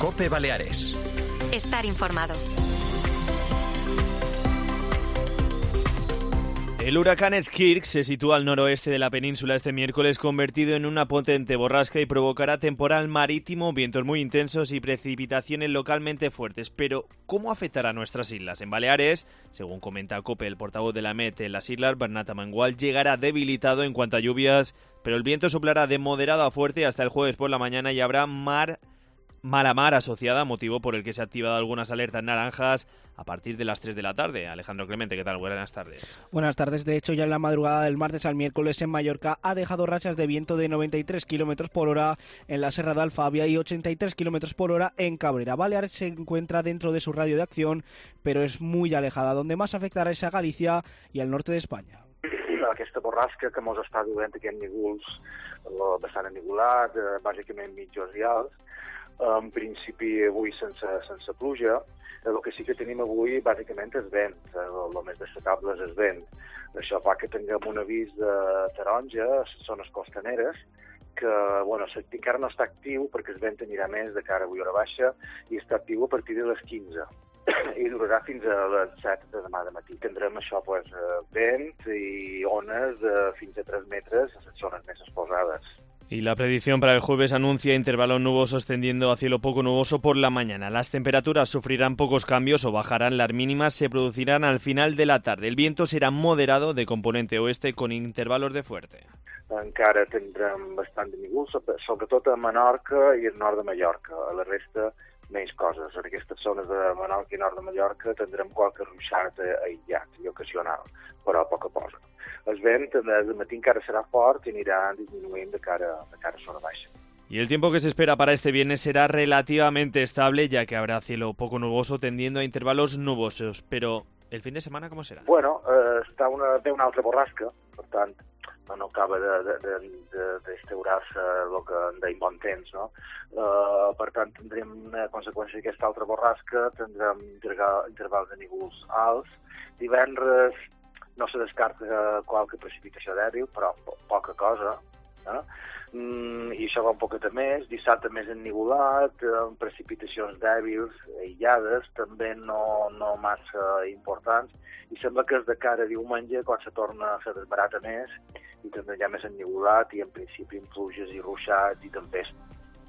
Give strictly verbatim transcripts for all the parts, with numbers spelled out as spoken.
COPE Baleares. Estar informado. El huracán Skirk se sitúa al noroeste de la península este miércoles, convertido en una potente borrasca, y provocará temporal marítimo, vientos muy intensos y precipitaciones localmente fuertes. Pero, ¿cómo afectará a nuestras islas? En Baleares, según comenta COPE, el portavoz de la Met en las islas, Bernat Amengual, llegará debilitado en cuanto a lluvias, pero el viento soplará de moderado a fuerte hasta el jueves por la mañana y habrá mar... mala mar asociada, motivo por el que se han activado algunas alertas naranjas a partir de las tres de la tarde. Alejandro Clemente, ¿qué tal? Buenas tardes. Buenas tardes. De hecho, ya en la madrugada del martes al miércoles en Mallorca ha dejado rachas de viento de noventa y tres kilómetros por hora en la Serra de Alfabia y ochenta y tres kilómetros por hora en Cabrera. Baleares se encuentra dentro de su radio de acción, pero es muy alejada. Donde más afectará es a Galicia y al norte de España. Aquesta borrasca que mos està duent aquí en Nígols, bastant enigolat, bàsicament mitjos i alts. En principi avui sense, sense pluja. El que sí que tenim avui bàsicament és vent, el més destacable és el vent. Això fa que tinguem un avís de taronja a les zones costaneres, que bueno, encara no està actiu perquè el vent anirà més de cara avui hora baixa i està actiu a partir de les quinze i durarà fins a les set de demà de matí. Tindrem això, pues, vent i ones de fins a tres metres a les zones més exposades. Y la predicción para el jueves anuncia intervalos nubosos tendiendo a cielo poco nuboso por la mañana. Las temperaturas sufrirán pocos cambios o bajarán, las mínimas se producirán al final de la tarde. El viento será moderado de componente oeste con intervalos de fuerte. Encara tindrem bastant de nígols, sobretot a Menorca i el nord de Mallorca. A la resta, menys coses. En aquestes zones de Menorca i nord de Mallorca tindrem qualque ruixat aïllat i ocasional, però poca cosa. El vent de matí encara serà fort i anirà disminuint de cara, de cara a zona baixa. Y el tiempo que se espera para este viernes será relativamente estable, ya que habrá cielo poco nuboso tendiendo a intervalos nubosos. Pero, ¿el fin de semana cómo será? Bueno, eh, està una, ve una altra borrasca, per tant, no, no acaba d'instaurar-se de, de, de, el que en deim bon temps, no? Uh, per tant, tindrem una conseqüència d'aquesta altra borrasca, tindrem intervals de nígols alts. Divendres no se descarta qualque precipitació dèbil, però po poca cosa, eh? Mm, i això va un poquet més. Dissabte més ennigolat, amb precipitacions dèbils, aïllades, també no, no massa importants, i sembla que és de cara a diumenge quan se torna a ser desbarata més, i també ja més ennigolat, i en principi amb pluges i ruixats i tempestes.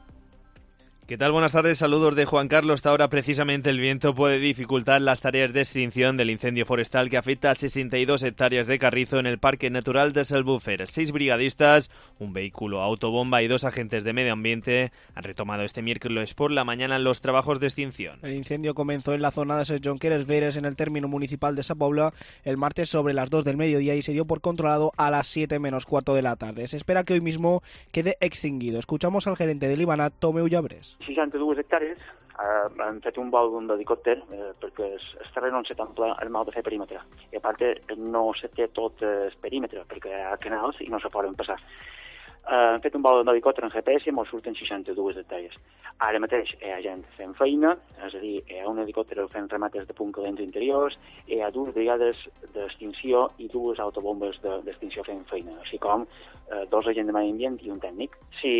¿Qué tal? Buenas tardes, saludos de Juan Carlos. Hasta ahora precisamente el viento puede dificultar las tareas de extinción del incendio forestal que afecta a sesenta y dos hectáreas de carrizo en el Parque Natural de Selbufer. Seis brigadistas, un vehículo autobomba y dos agentes de medio ambiente han retomado este miércoles por la mañana los trabajos de extinción. El incendio comenzó en la zona de Ses Jonqueres Veres, en el término municipal de Sa Pobla, el martes sobre las dos del mediodía y se dio por controlado a las siete menos cuarto de la tarde. Se espera que hoy mismo quede extinguido. Escuchamos al gerente del Ibanat, Tomeu Llabres. seixanta-dues hectàrees, eh, han fet un vol d'un helicòpter eh, perquè el, el terreny on se t'ample el mal de fer perímetre. I a part no se té tot el perímetre perquè hi ha canals i no se poden passar. Eh, han fet un vol d'un helicòpter en G P S i ens surten seixanta-dues hectàrees. Ara mateix hi ha gent fent feina, és a dir, hi ha un helicòpter fent remates de punt calents interiors, hi ha dues brigades d'extinció i dues autobombes d'extinció fent feina, així com eh, dos agents de medi ambient i un tècnic. Si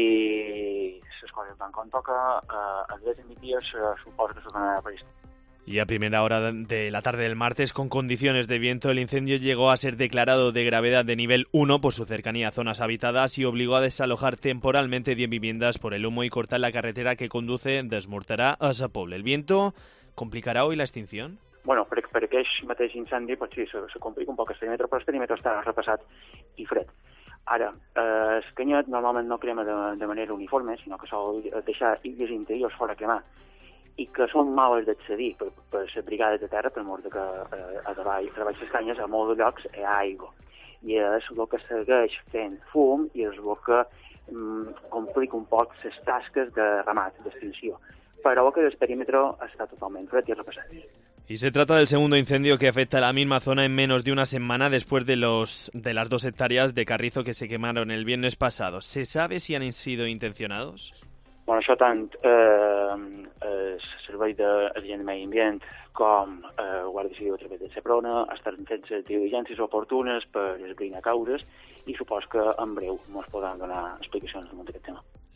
les coses van com toca, eh, a les migdies eh, suposo que se donarà per això. Y a primera hora de la tarde del martes, con condiciones de viento, el incendio llegó a ser declarado de gravedad de nivel uno por su cercanía a zonas habitadas y obligó a desalojar temporalmente diez viviendas por el humo y cortar la carretera que conduce des Morterà a Sa Pobla. ¿El viento complicará hoy la extinción? Bueno, per, per aquest mateix incendi, pues sí, se, se complica un poc el perímetre, però el perímetre està repassat i fred. Ara, eh, el canyet normalment no crema de, de manera uniforme, sinó que sol deixar illes interiors fora a cremar, i que són males d'accedir per, per les brigades de terra, per mort que eh, a davall, a davall les canyes, a molts llocs hi ha aigua. I és el que segueix fent fum i és el que mm, complica un poc les tasques de ramat, d'extinció. Però que el perímetre està totalment fred i repassat. Y se trata del segundo incendio que afecta a la misma zona en menos de una semana después de los de las dos hectáreas de carrizo que se quemaron el viernes pasado. ¿Se sabe si han sido intencionados? Bueno, això tant eh, el Servei d'Agent de Medi Ambient com eh, Guàrdia Civil a través de Seprona estan fent les diligències oportunes per esbrinar causes i supos que en breu ens podran donar explicacions damunt d'aquest tema.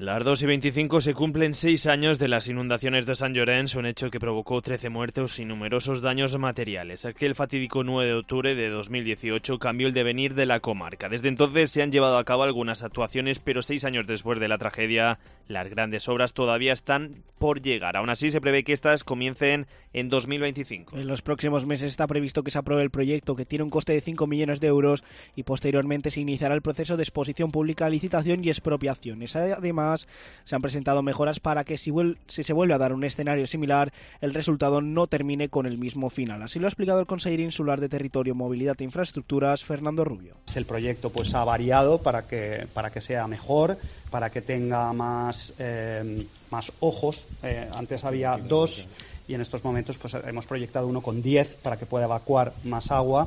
Las dos y veinticinco se cumplen seis años de las inundaciones de Sant Llorenç, un hecho que provocó trece muertos y numerosos daños materiales. Aquel fatídico nueve de octubre de dos mil dieciocho cambió el devenir de la comarca. Desde entonces se han llevado a cabo algunas actuaciones, pero seis años después de la tragedia, las grandes obras todavía están por llegar. Aún así, se prevé que estas comiencen en dos mil veinticinco. En los próximos meses está previsto que se apruebe el proyecto, que tiene un coste de cinco millones de euros, y posteriormente se iniciará el proceso de exposición pública, licitación y expropiaciones. Además, se han presentado mejoras para que si, vuel- si se vuelve a dar un escenario similar, el resultado no termine con el mismo final. Así lo ha explicado el consejero insular de Territorio, Movilidad e Infraestructuras, Fernando Rubio. El proyecto pues ha variado para que, para que sea mejor, para que tenga más, eh, más ojos. Eh, antes había dos y en estos momentos pues hemos proyectado uno con diez para que pueda evacuar más agua.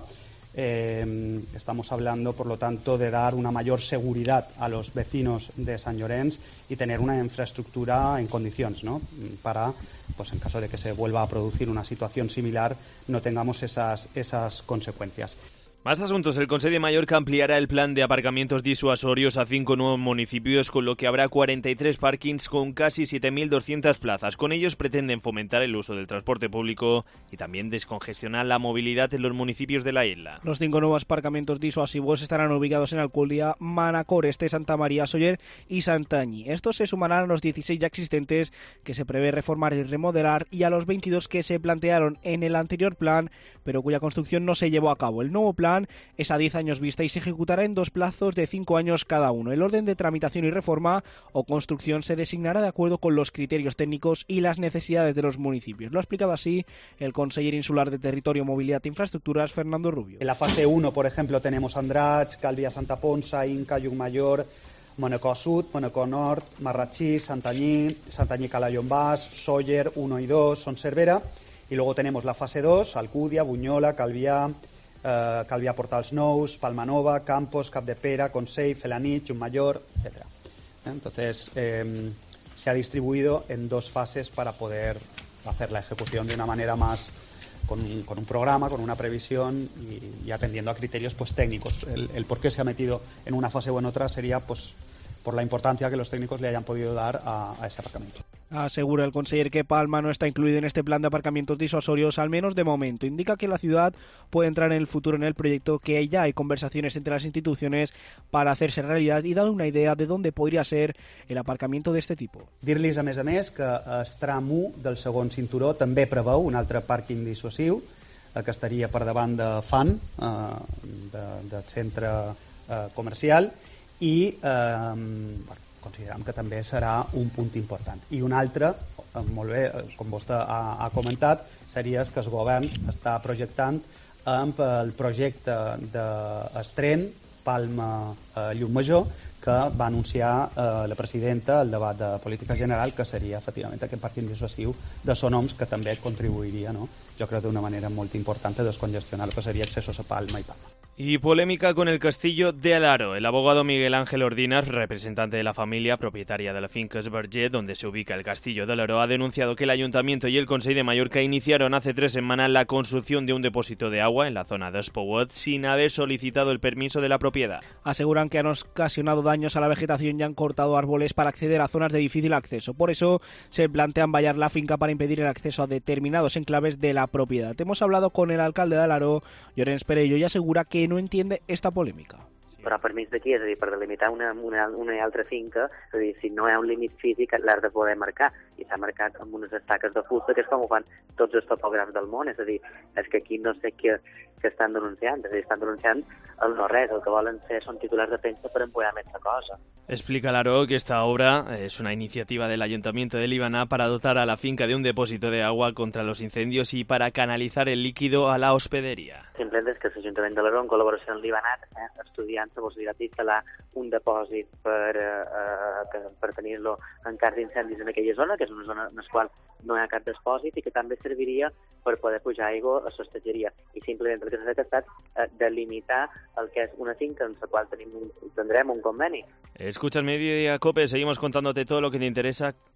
Eh, estamos hablando, por lo tanto, de dar una mayor seguridad a los vecinos de Sant Llorenç y tener una infraestructura en condiciones, ¿no? Para, pues en caso de que se vuelva a producir una situación similar, no tengamos esas, esas consecuencias. Más asuntos. El Consejo de Mallorca ampliará el plan de aparcamientos disuasorios a cinco nuevos municipios, con lo que habrá cuarenta y tres parkings con casi siete mil doscientas plazas. Con ellos pretenden fomentar el uso del transporte público y también descongestionar la movilidad en los municipios de la isla. Los cinco nuevos aparcamientos disuasivos estarán ubicados en Alcúdia, Manacor Este, Santa María, Sóller y Santanyí. Estos se sumarán a los dieciséis ya existentes que se prevé reformar y remodelar y a los veintidós que se plantearon en el anterior plan, pero cuya construcción no se llevó a cabo. El nuevo plan es a diez años vista y se ejecutará en dos plazos de cinco años cada uno. El orden de tramitación y reforma o construcción se designará de acuerdo con los criterios técnicos y las necesidades de los municipios. Lo ha explicado así el consejero insular de Territorio, Movilidad e Infraestructuras, Fernando Rubio. En la fase uno, por ejemplo, tenemos Andratx, Calvià, Santa Ponsa, Inca, Llucmajor, Manacor Sud, Manacor Nord, Marratxí, Santanyí, Santanyí Cala-Llombàs, Sóller uno y dos, Son Cervera. Y luego tenemos la fase dos, Alcúdia, Bunyola, Calvià, eh, Calvià Portals Nous, Palmanova, Campos, Capdepera, Consell, Felanitx, Llucmajor, etcétera. Entonces, eh, se ha distribuido en dos fases para poder hacer la ejecución de una manera más con un, con un programa, con una previsión y, y atendiendo a criterios pues técnicos. El, el por qué se ha metido en una fase o en otra sería pues por la importancia que los técnicos le hayan podido dar a, a ese aparcamiento. Asegura el conseller que Palma no está incluido en este plan de aparcamientos disuasorios, al menos de momento. Indica que la ciudad puede entrar en el futuro en el proyecto, que ya hay conversaciones entre las instituciones para hacerse realidad y dar una idea de dónde podria ser el aparcamiento d'aquest tipus. Dir-los, a més a més, que el tram u del segon cinturó també preveu un altre pàrquing dissuasiu, que estaria per davant de Fan, eh, de, del centre eh, comercial, i eh, bueno, considerem que també serà un punt important. I un altre, molt bé, com vostè ha, ha comentat, seria que el govern està projectant amb el projecte d'Estren Palma-Llucmajor, que va anunciar eh, la presidenta al debat de política general, que seria efectivament aquest pàrquing dissuasiu de Sonoms, que també contribuiria, no? Jo crec, d'una manera molt important a descongestionar el que seria accessos a Palma i Palma. Y polémica con el castillo de Alaro. El abogado Miguel Ángel Ordinas, representante de la familia propietaria de la finca Esberger, donde se ubica el castillo de Alaro, ha denunciado que el Ayuntamiento y el Consejo de Mallorca iniciaron hace tres semanas la construcción de un depósito de agua en la zona de Espouet sin haber solicitado el permiso de la propiedad. Aseguran que han ocasionado daños a la vegetación y han cortado árboles para acceder a zonas de difícil acceso. Por eso se plantean vallar la finca para impedir el acceso a determinados enclaves de la propiedad. Hemos hablado con el alcalde de Alaro, Llorenç Perello, y asegura que no entiende esta polèmica. Però permís de qui? És a dir, per delimitar una, una, una i altra finca, és a dir, si no hi ha un límit físic l'has de poder marcar, i s'ha marcat amb unes estaques de fusta, que és com ho fan tots els topògrafs del món, és a dir, és que aquí no sé què, què estan denunciant, és a dir, estan denunciant el no res, el que volen ser són titulars de premsa per empollar més la cosa. Explica Alaro que esta obra es una iniciativa del Ayuntamiento de Líbana para dotar a la finca de un depósito de agua contra los incendios y para canalizar el líquido a la hospedería. Simplement és que l'Ajuntament de l'Aró, en col·laboració amb l'Ibanat, eh, estudiant la possibilitat d'instal·lar un depòsit per, eh, per tenir-lo en cas d'incendis en aquella zona, que és una zona en la qual no hi ha cap depòsit i que també serviria per poder pujar aigua a l'hostatgeria. I simplement el que s'ha fet ha estat eh, delimitar el que és una finca en la qual tenim un, tindrem un conveni. Escuchas Mediodía Cope, seguimos contándote todo lo que te interesa